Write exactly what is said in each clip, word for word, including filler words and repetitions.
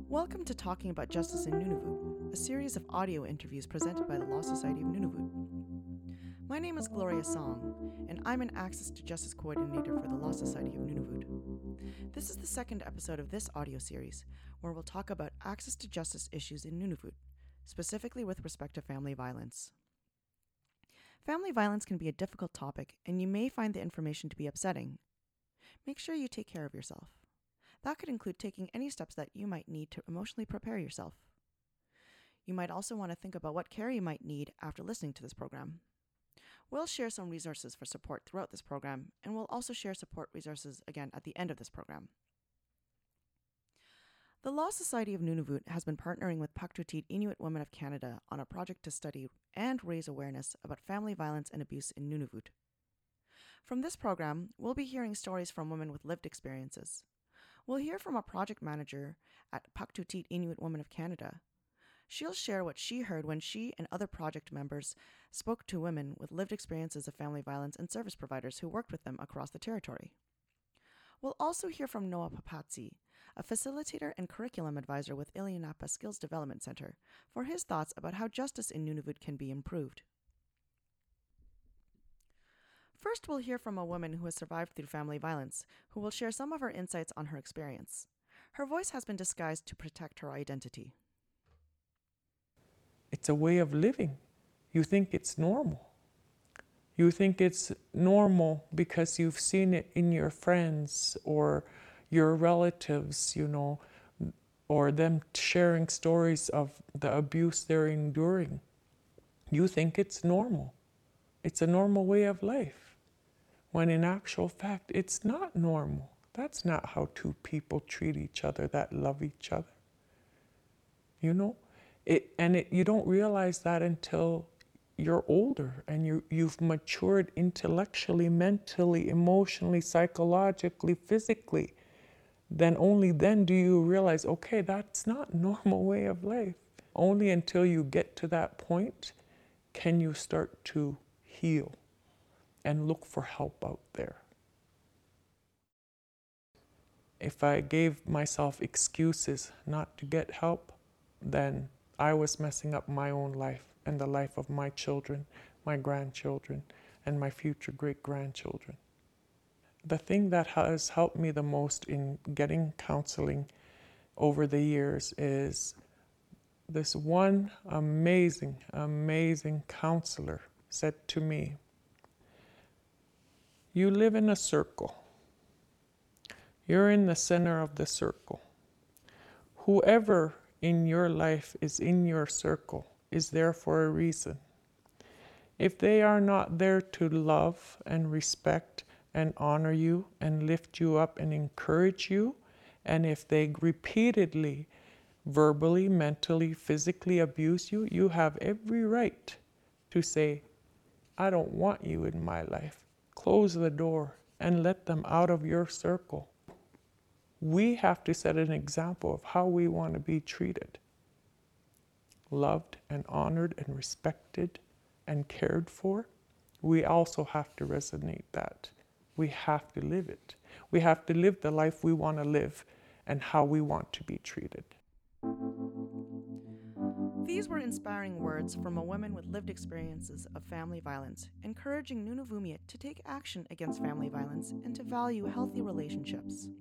Welcome to Talking About Justice in Nunavut, a series of audio interviews presented by the Law Society of Nunavut. My name is Gloria Song, and I'm an Access to Justice Coordinator for the Law Society of Nunavut. This is the second episode of this audio series, where we'll talk about access to justice issues in Nunavut, specifically with respect to family violence. Family violence can be a difficult topic, and you may find the information to be upsetting. Make sure you take care of yourself. That could include taking any steps that you might need to emotionally prepare yourself. You might also want to think about what care you might need after listening to this program. We'll share some resources for support throughout this program, and we'll also share support resources again at the end of this program. The Law Society of Nunavut has been partnering with Paktutut Inuit Women of Canada on a project to study and raise awareness about family violence and abuse in Nunavut. From this program, we'll be hearing stories from women with lived experiences. We'll hear from a project manager at Paktutut Inuit Women of Canada. She'll share what she heard when she and other project members spoke to women with lived experiences of family violence and service providers who worked with them across the territory. We'll also hear from Noah Papatsi, a facilitator and curriculum advisor with Ilianapa Skills Development Center, for his thoughts about how justice in Nunavut can be improved. First, we'll hear from a woman who has survived through family violence, who will share some of her insights on her experience. Her voice has been disguised to protect her identity. It's a way of living. You think it's normal. You think it's normal because you've seen it in your friends or your relatives, you know, or them sharing stories of the abuse they're enduring. You think it's normal. It's a normal way of life. When in actual fact, it's not normal. That's not how two people treat each other that love each other. You know, it, and it, you don't realize that until you're older and you, you've matured intellectually, mentally, emotionally, psychologically, physically. Then only then do you realize, okay, that's not a normal way of life. Only until you get to that point can you start to heal and look for help out there. If I gave myself excuses not to get help, then I was messing up my own life and the life of my children, my grandchildren, and my future great-grandchildren. The thing that has helped me the most in getting counseling over the years is this one amazing, amazing counselor said to me, "You live in a circle. You're in the center of the circle. Whoever in your life is in your circle is there for a reason. If they are not there to love and respect and honor you and lift you up and encourage you, and if they repeatedly, verbally, mentally, physically abuse you, you have every right to say, I don't want you in my life. Close the door and let them out of your circle." We have to set an example of how we want to be treated. Loved and honored and respected and cared for. We also have to resonate that. We have to live it. We have to live the life we want to live and how we want to be treated. These were inspiring words from a woman with lived experiences of family violence, encouraging Nunavummiut to take action against family violence and to value healthy relationships.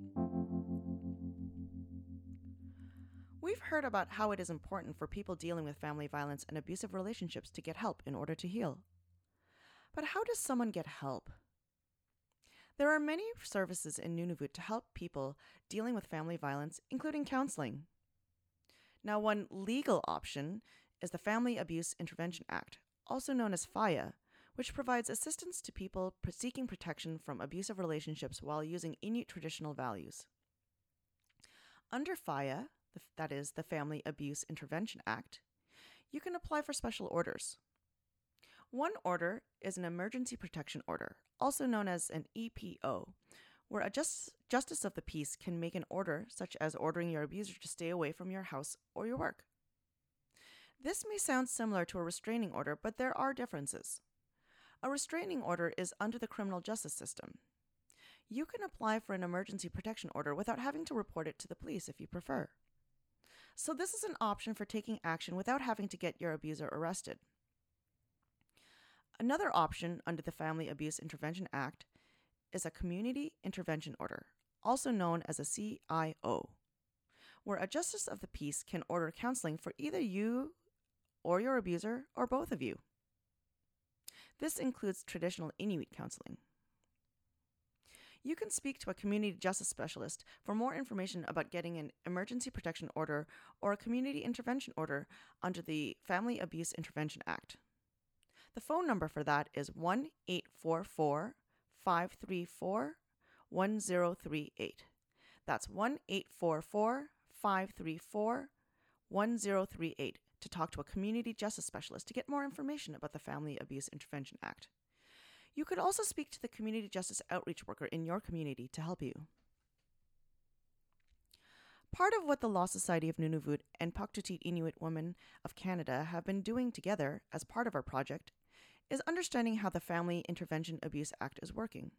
We've heard about how it is important for people dealing with family violence and abusive relationships to get help in order to heal. But how does someone get help? There are many services in Nunavut to help people dealing with family violence, including counseling. Now, one legal option is the Family Abuse Intervention Act, also known as FAIA, which provides assistance to people seeking protection from abusive relationships while using Inuit traditional values. Under FAIA, that is the Family Abuse Intervention Act, you can apply for special orders. One order is an Emergency Protection Order, also known as an E P O, where a just, justice of the peace can make an order such as ordering your abuser to stay away from your house or your work. This may sound similar to a restraining order, but there are differences. A restraining order is under the criminal justice system. You can apply for an emergency protection order without having to report it to the police if you prefer. So, this is an option for taking action without having to get your abuser arrested. Another option under the Family Abuse Intervention Act is a Community Intervention Order, also known as a C I O, where a justice of the peace can order counseling for either you or your abuser or both of you. This includes traditional Inuit counseling. You can speak to a community justice specialist for more information about getting an emergency protection order or a community intervention order under the Family Abuse Intervention Act. The phone number for that is one eight four four, five three four, one zero three eight. That's one eight four four, five three four, one zero three eight to talk to a community justice specialist to get more information about the Family Abuse Intervention Act. You could also speak to the community justice outreach worker in your community to help you. Part of what the Law Society of Nunavut and Paktutut Inuit Women of Canada have been doing together as part of our project is understanding how the Family Intervention Abuse Act is working.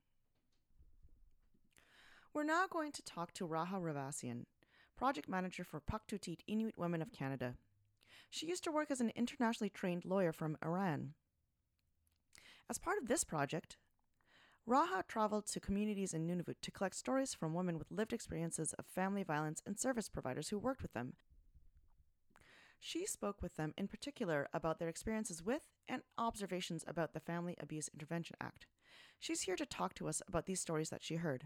We're now going to talk to Raha Ravasian, project manager for Paktutut Inuit Women of Canada. She used to work as an internationally trained lawyer from Iran. As part of this project, Raha traveled to communities in Nunavut to collect stories from women with lived experiences of family violence and service providers who worked with them. She spoke with them in particular about their experiences with and observations about the Family Abuse Intervention Act. She's here to talk to us about these stories that she heard.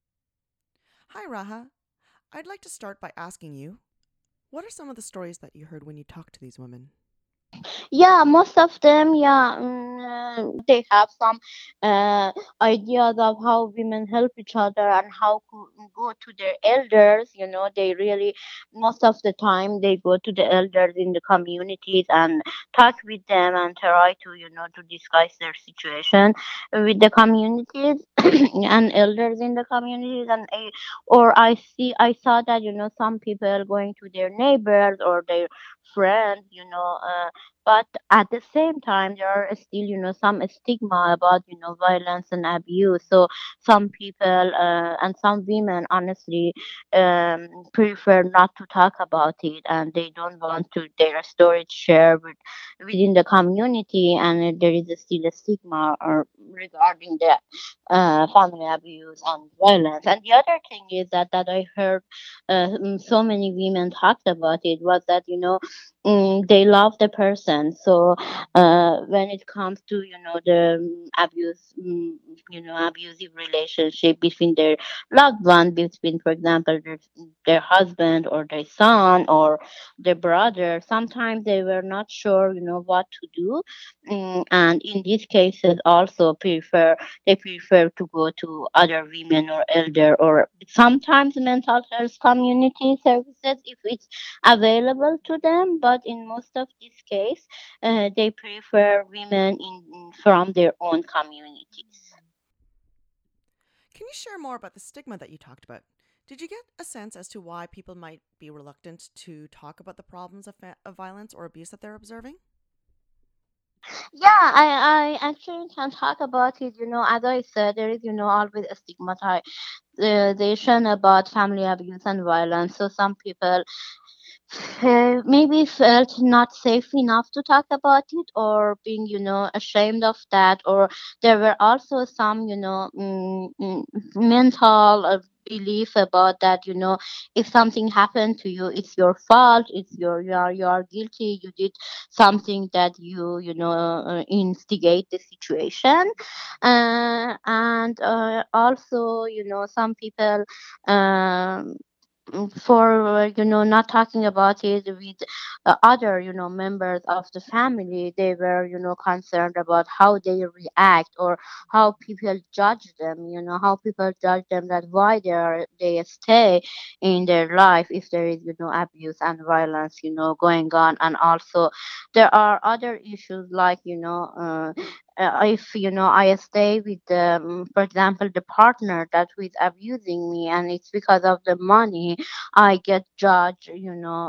Hi, Raha. I'd like to start by asking you, what are some of the stories that you heard when you talked to these women? Yeah, most of them, yeah, mm, they have some uh, ideas of how women help each other and how to go to their elders. You know, they really, most of the time, they go to the elders in the communities and talk with them and try to, you know, to discuss their situation with the communities and elders in the communities. And I, or I see, I saw that, you know, some people going to their neighbors or their friends, you know. Uh, but at the same time there are still, you know, some stigma about, you know, violence and abuse. So some people uh, and some women honestly um, prefer not to talk about it, and they don't want to their story to share with, within the community, and there is still a stigma or regarding the uh, family abuse and violence. And the other thing is that that I heard uh, mm, so many women talked about it was that, you know, mm, they love the person. So uh, when it comes to, you know, the um, abuse, mm, you know, abusive relationship between their loved one, between, for example, their, their husband or their son or their brother, sometimes they were not sure, you know, what to do. Mm, and in these cases also prefer they prefer to go to other women or elder or sometimes mental health community services if it's available to them. But in most of these cases, uh, they prefer women in from their own communities. Can you share more about the stigma that you talked about? Did you get a sense as to why people might be reluctant to talk about the problems of, fa- of violence or abuse that they're observing? Yeah, I, I actually can talk about it. You know, as I said, there is, you know, always a stigmatization about family abuse and violence. So some people uh, maybe felt not safe enough to talk about it, or being, you know, ashamed of that. Or there were also some, you know, mm, mm, mental uh, belief about that, you know, if something happened to you, it's your fault, it's your you are you are guilty, you did something that you you know uh, instigate the situation. Uh, and uh, also, you know, some people um mm, for uh, you know, not talking about it with uh, other, you know, members of the family. They were, you know, concerned about how they react or how people judge them, you know, how people judge them, that why they are they stay in their life if there is, you know, abuse and violence, you know, going on. And also there are other issues like, you know, uh, uh, if, you know, I stay with the, um, for example, the partner that who is abusing me, and it's because of the money, I get judged, you know,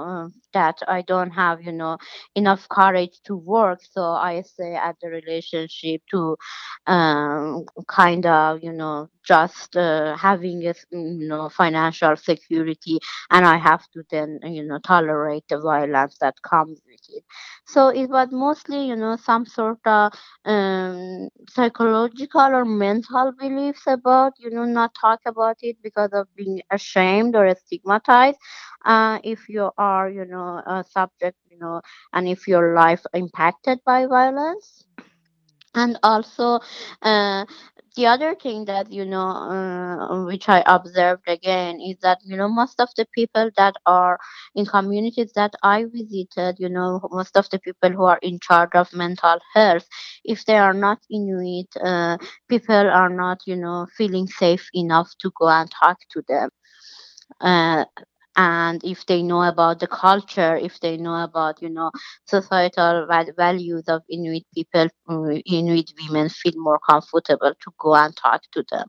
that I don't have, you know, enough courage to work, so I stay at the relationship to um, kind of, you know, just uh, having a, s- mm, you know, financial security, and I have to then, you know, tolerate the violence that comes with it. So it was mostly, you know, some sort of um, psychological or mental beliefs about, you know, not talk about it because of being ashamed or stigmatized. Uh, if you are, you know, a subject, you know, and if your life impacted by violence. And also, uh, the other thing that, you know, uh, which I observed again, is that, you know, most of the people that are in communities that I visited, you know, most of the people who are in charge of mental health, if they are not Inuit, uh, people are not, you know, feeling safe enough to go and talk to them. uh, and if they know about the culture, if they know about, you know, societal val- values of Inuit people, uh, Inuit women feel more comfortable to go and talk to them.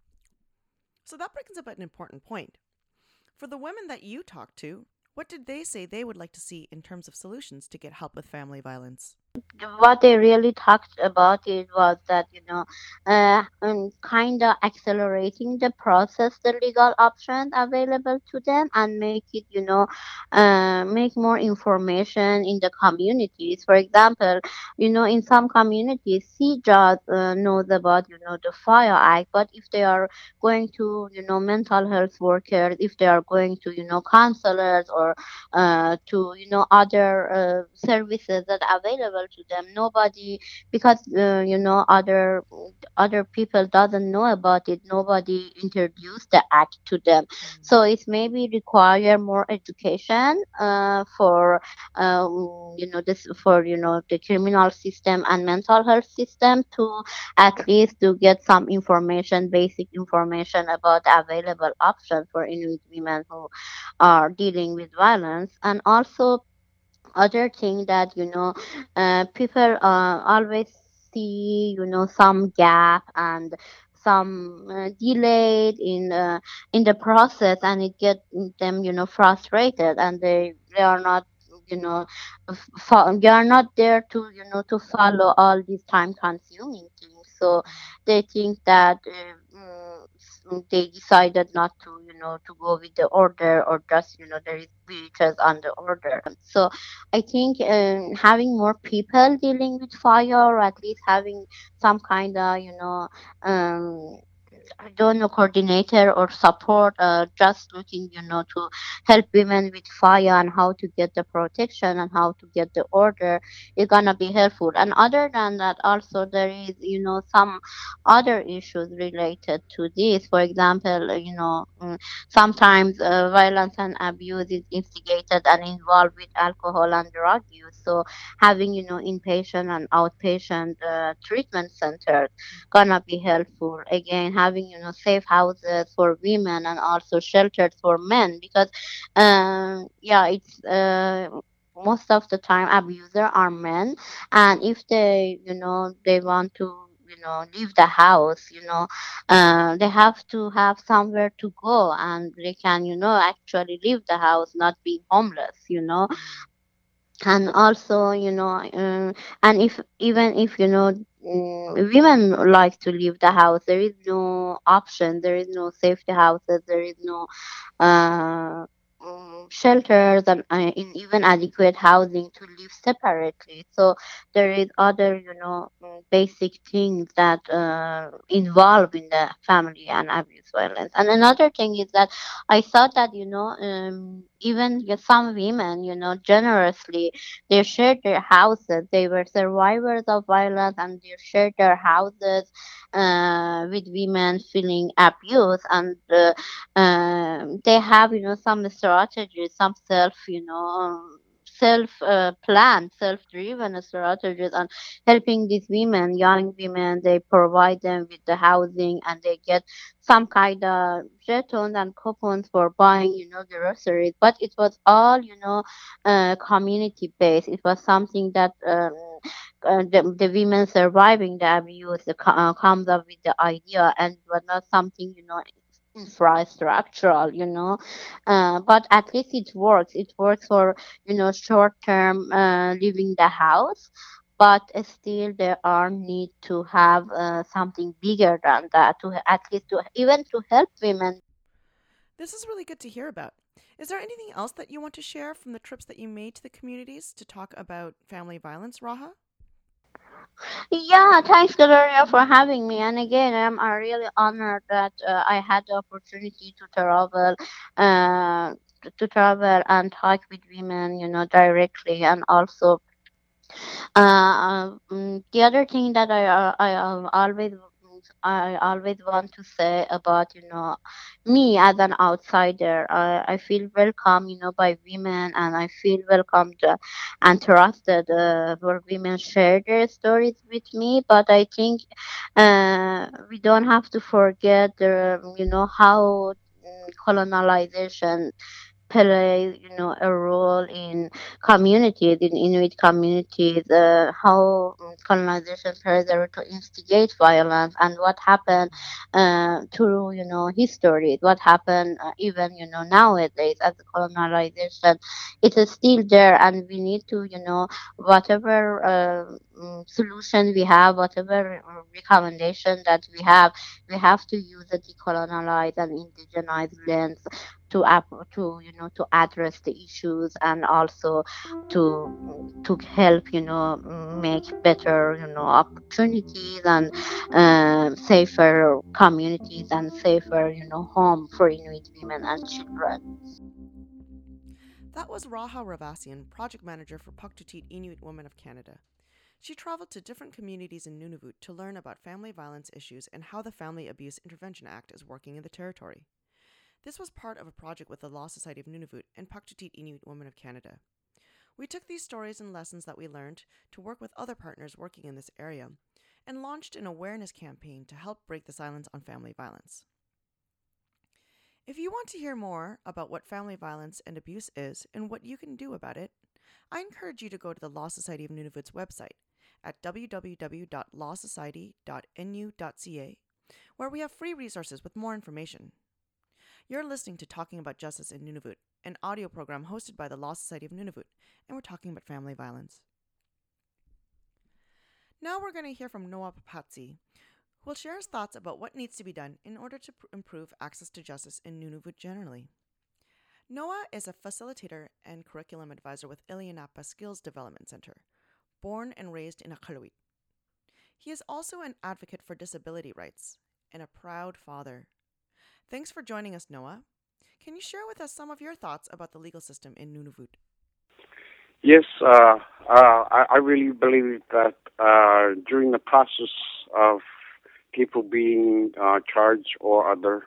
So that brings up an important point. For the women that you talked to, what did they say they would like to see in terms of solutions to get help with family violence? What they really talked about it was that, you know, uh, um, kind of accelerating the process, the legal options available to them, and make it, you know, uh, make more information in the communities. For example, you know, in some communities C J A uh, knows about, you know, the fire act, but if they are going to, you know, mental health workers, if they are going to, you know, counselors, or uh, to, you know, other uh, services that are available to them, nobody, because uh, you know, other other people doesn't know about it, nobody introduced the act to them. So it maybe require more education uh, for um, you know, this, for, you know, the criminal system and mental health system, to at least to get some information, basic information about available options for Inuit women who are dealing with violence. And also, other thing that, you know, uh, people uh, always see, you know, some gap and some uh, delayed in uh, in the process, and it get them, you know, frustrated, and they they are not, you know, f- fo- they are not there to, you know, to follow all these time consuming things. So they think that uh, mm, s- they decided not to, you know, to go with the order, or just, you know, there is breaches on the order. So I think um, having more people dealing with fire, or at least having some kind of, you know, um, I don't know, coordinator or support, uh, just looking, you know, to help women with fire and how to get the protection and how to get the order is gonna be helpful. And other than that, also there is, you know, some other issues related to this. For example, uh, you know, mm, sometimes uh, violence and abuse is instigated and involved with alcohol and drug use. So having, you know, inpatient and outpatient uh, treatment centers gonna be helpful. Again, having, you know, safe houses for women and also shelters for men, because um yeah, it's uh most of the time abuser are men, and if they, you know, they want to, you know, leave the house, you know, uh, they have to have somewhere to go, and they can, you know, actually leave the house, not be homeless, you know. And also, you know, um, and if, even if, you know, mm, women like to leave the house, there is no option, there is no safety houses, there is no uh, um, shelters, and uh, in even adequate housing to live separately. So there is other, you know, mm, basic things that uh, involve in the family and abuse violence. And another thing is that I thought that, you know, um, even y- some women, you know, generously, they shared their houses. They were survivors of violence, and they shared their houses uh, with women feeling abused. And uh, um, they have, you know, some strategies, some self, you know, self uh, planned, self driven strategies on helping these women, young women. They provide them with the housing, and they get some kind of jetons and coupons for buying, you know, groceries. But it was all, you know, uh, community based. It was something that um, uh, the, the women surviving the abuse uh, co- uh, comes up with the idea, and it was not something, you know, infrastructural, you know. Uh, but at least it works. It works for, you know, short term uh, leaving the house. But still, there are need to have uh, something bigger than that to at least to even to help women. This is really good to hear about. Is there anything else that you want to share from the trips that you made to the communities to talk about family violence, Raha? Yeah, thanks, Gloria, for having me. And again, I'm uh, really honored that uh, I had the opportunity to travel, uh, to, to travel and talk with women, you know, directly, and also uh, um, the other thing that I uh, I um, always I always want to say about, you know, me as an outsider, I, I feel welcome, you know, by women, and I feel welcomed uh, and trusted uh, where women share their stories with me. But I think uh, we don't have to forget the, you know, how mm, colonization play, you know, a role in communities, in Inuit communities, uh, how um, colonization plays a role to instigate violence, and what happened uh, through, you know, history, what happened uh, even, you know, nowadays as a colonization, it is still there, and we need to, you know, whatever uh, mm, solution we have, whatever uh, recommendation that we have, we have to use a decolonize and indigenize lens to app to, you know, to address the issues, and also to to help, you know, make better, you know, opportunities, and um, safer communities, and safer, you know, home for Inuit women and children. That was Raha Ravasian, project manager for Puktuttit Inuit Women of Canada. She traveled to different communities in Nunavut to learn about family violence issues and how the Family Abuse Intervention Act is working in the territory. This was part of a project with the Law Society of Nunavut and Puktuttit Inuit Women of Canada. We took these stories and lessons that we learned to work with other partners working in this area and launched an awareness campaign to help break the silence on family violence. If you want to hear more about what family violence and abuse is and what you can do about it, I encourage you to go to the Law Society of Nunavut's website at w w w dot law society dot n u dot c a, where we have free resources with more information. You're listening to Talking About Justice in Nunavut, an audio program hosted by the Law Society of Nunavut, and we're talking about family violence. Now we're going to hear from Noah Papatsi, who will share his thoughts about what needs to be done in order to pr- improve access to justice in Nunavut generally. Noah is a facilitator and curriculum advisor with Ilianapa Skills Development Center, born and raised in Iqaluit. He is also an advocate for disability rights and a proud father. Thanks for joining us, Noah. Can you share with us some of your thoughts about the legal system in Nunavut? Yes, uh, uh, I, I really believe that uh, during the process of people being uh, charged or other,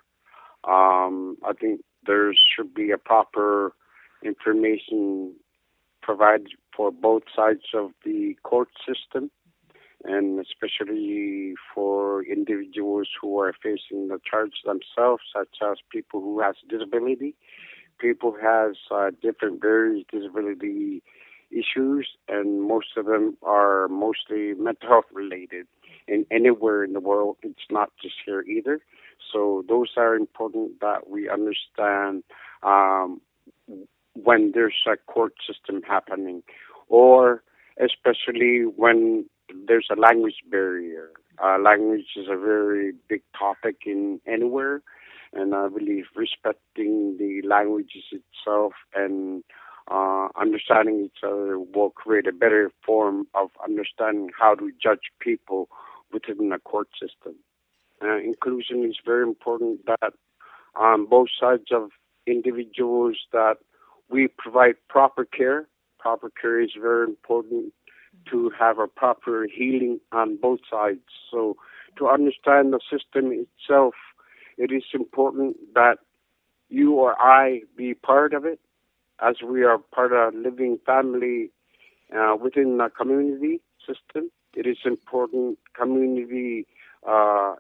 um, I think there should be a proper information provided for both sides of the court system, and especially for individuals who are facing the charge themselves, such as people who has disability, people who has uh, different various disability issues, and most of them are mostly mental health related. And anywhere in the world, it's not just here either. So those are important that we understand um, when there's a court system happening, or especially when there's a language barrier. Uh, language is a very big topic in anywhere, and I believe respecting the languages itself and uh, understanding each other will create a better form of understanding how to judge people within the court system. Uh, inclusion is very important that on both sides of individuals that we provide proper care. Proper care is very important to have a proper healing on both sides. So to understand the system itself, it is important that you or I be part of it, as we are part of a living family uh, within the community system. It is important community uh,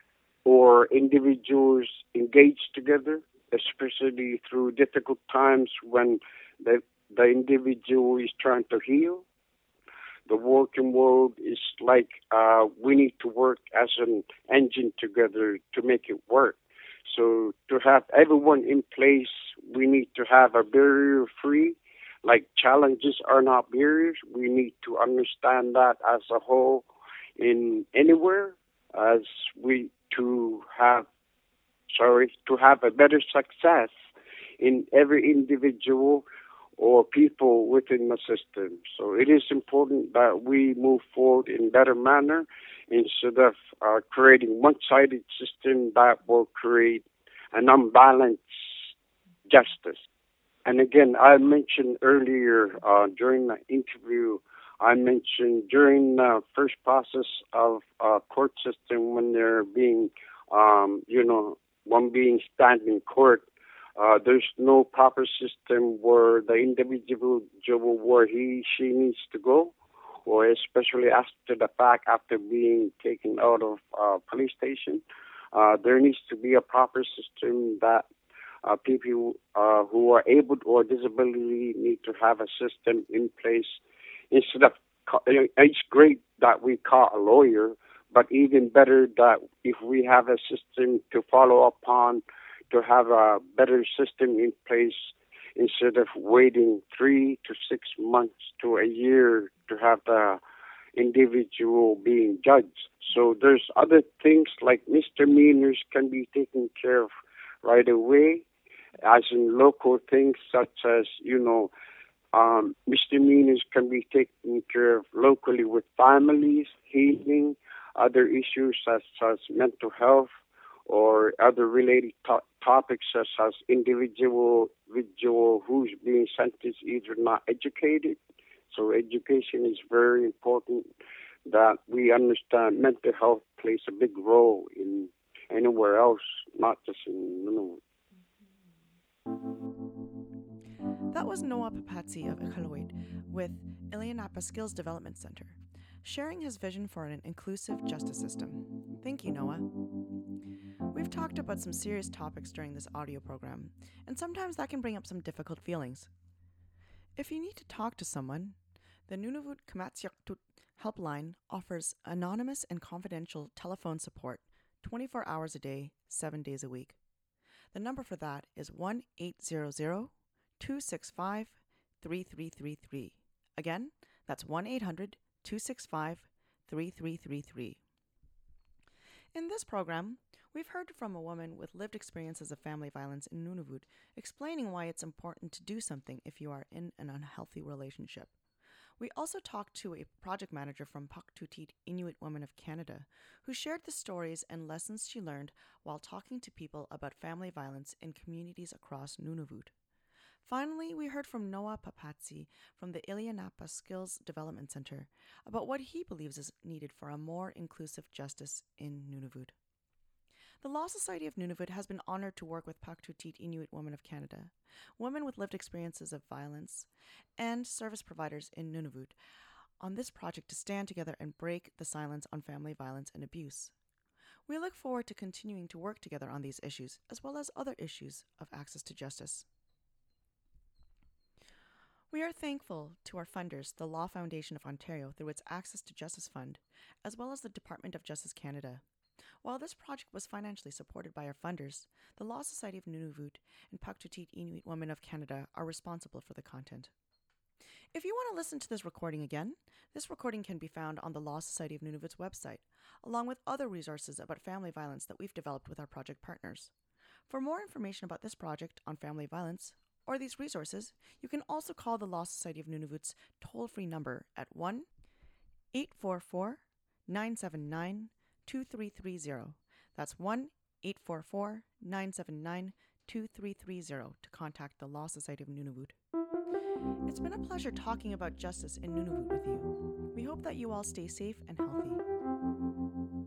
or individuals engage together, especially through difficult times when the, the individual is trying to heal. The working world is like uh, we need to work as an engine together to make it work. So to have everyone in place, we need to have a barrier-free, like challenges are not barriers. We need to understand that as a whole in anywhere as we to have, sorry, to have a better success in every individual or people within the system. So it is important that we move forward in better manner instead of uh, creating one-sided system that will create an unbalanced justice. And again, I mentioned earlier uh, during the interview, I mentioned during the first process of uh, court system when they're being, um, you know, one being stand in court, uh, there's no proper system where the individual where he, she needs to go, or especially after the fact, after being taken out of uh, police station. Uh, there needs to be a proper system that uh, people uh, who are able or disability need to have a system in place instead of, it's great that we call a lawyer, but even better that if we have a system to follow upon, to have a better system in place instead of waiting three to six months to a year to have the individual being judged. So there's other things like misdemeanors can be taken care of right away, as in local things such as, you know, um, misdemeanors can be taken care of locally with families, healing, other issues such as mental health, or other related to- topics such as individual, individual who's being sentenced either not educated. So education is very important, that we understand mental health plays a big role in anywhere else, not just in, you know. That was Noah Papatsi of Iqaluit with Ilianapa Skills Development Center, sharing his vision for an inclusive justice system. Thank you, Noah. We've talked about some serious topics during this audio program, and sometimes that can bring up some difficult feelings. If you need to talk to someone, the Nunavut Kamatsiaktut helpline offers anonymous and confidential telephone support twenty-four hours a day, seven days a week. The number for that is one eight hundred, two six five, three three three three. Again, that's one eight hundred, two six five, three three three three. In this program, we've heard from a woman with lived experiences of family violence in Nunavut, explaining why it's important to do something if you are in an unhealthy relationship. We also talked to a project manager from Paktutit Inuit Women of Canada, who shared the stories and lessons she learned while talking to people about family violence in communities across Nunavut. Finally, we heard from Noah Papatsi from the Ilianapa Skills Development Center about what he believes is needed for a more inclusive justice in Nunavut. The Law Society of Nunavut has been honored to work with Paktutit Inuit Women of Canada, women with lived experiences of violence, and service providers in Nunavut on this project to stand together and break the silence on family violence and abuse. We look forward to continuing to work together on these issues, as well as other issues of access to justice. We are thankful to our funders, the Law Foundation of Ontario, through its Access to Justice Fund, as well as the Department of Justice Canada. While this project was financially supported by our funders, the Law Society of Nunavut and Paktutit Inuit Women of Canada are responsible for the content. If you want to listen to this recording again, this recording can be found on the Law Society of Nunavut's website, along with other resources about family violence that we've developed with our project partners. For more information about this project on family violence, or these resources, you can also call the Law Society of Nunavut's toll-free number at one eight four four, nine seven nine, two three three zero. That's one eight four four, nine seven nine, two three three zero to contact the Law Society of Nunavut. It's been a pleasure talking about justice in Nunavut with you. We hope that you all stay safe and healthy.